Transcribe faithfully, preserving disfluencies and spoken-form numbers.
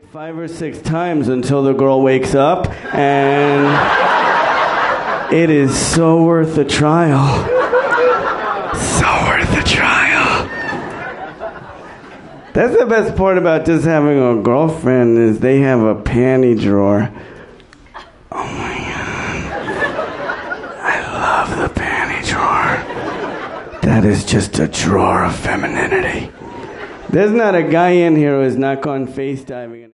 five or six times until the girl wakes up, and it is so worth the trial. So worth the trial. That's the best part about just having a girlfriend is they have a panty drawer. Oh my God. I love the panty drawer. That is just a drawer of femininity. There's not a guy in here who has not gone face diving.